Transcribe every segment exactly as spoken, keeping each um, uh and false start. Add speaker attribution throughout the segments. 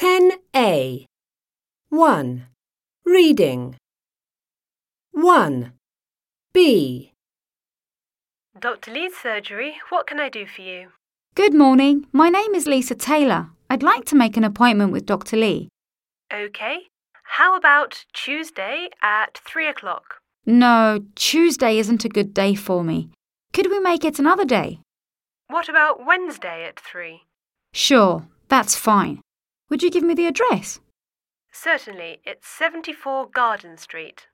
Speaker 1: ten A. one. Reading. one. B.
Speaker 2: Doctor Lee's surgery, what can I do for you?
Speaker 3: Good morning. My name is Lisa Taylor. I'd like to make an appointment with Doctor Lee.
Speaker 2: OK. How about Tuesday at three o'clock?
Speaker 3: No, Tuesday isn't a good day for me. Could we make it another day?
Speaker 2: What about Wednesday at three?
Speaker 3: Sure, that's fine. Would you give me the address?
Speaker 2: Certainly. It's seventy-four Garden Street.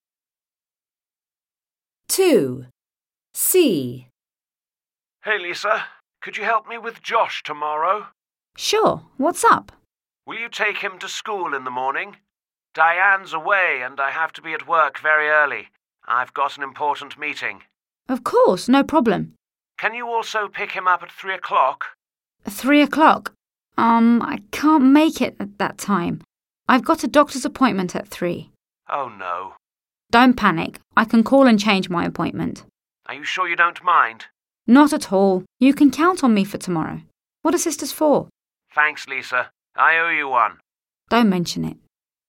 Speaker 1: two. C.
Speaker 4: Hey, Lisa. Could you help me with Josh tomorrow?
Speaker 3: Sure, what's up?
Speaker 4: Will you take him to school in the morning? Diane's away and I have to be at work very early. I've got an important meeting.
Speaker 3: Of course, no problem.
Speaker 4: Can you also pick him up at three o'clock?
Speaker 3: Three o'clock? Um, I can't make it at that time. I've got a doctor's appointment at three.
Speaker 4: Oh, no.
Speaker 3: Don't panic. I can call and change my appointment.
Speaker 4: Are you sure you don't mind?
Speaker 3: Not at all. You can count on me for tomorrow. What are sisters for?
Speaker 4: Thanks, Lisa. I owe you one.
Speaker 3: Don't mention it.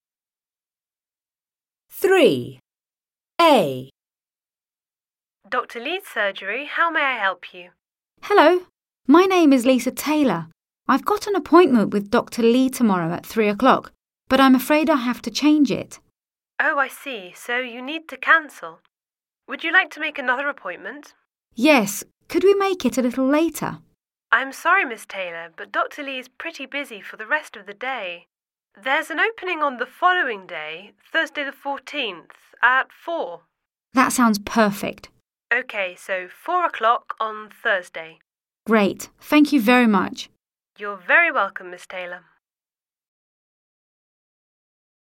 Speaker 1: three. A.
Speaker 2: Doctor Lee's surgery, how may I help you?
Speaker 3: Hello. My name is Lisa Taylor. I've got an appointment with Doctor Lee tomorrow at three o'clock, but I'm afraid I have to change it.
Speaker 2: Oh, I see. So you need to cancel. Would you like to make another appointment?
Speaker 3: Yes. Could we make it a little later?
Speaker 2: I'm sorry, Miss Taylor, but Doctor Lee is pretty busy for the rest of the day. There's an opening on the following day, Thursday the fourteenth, at four.
Speaker 3: That sounds perfect.
Speaker 2: OK, so four o'clock on Thursday.
Speaker 3: Great. Thank you very much.
Speaker 2: You're very welcome, Miss Taylor.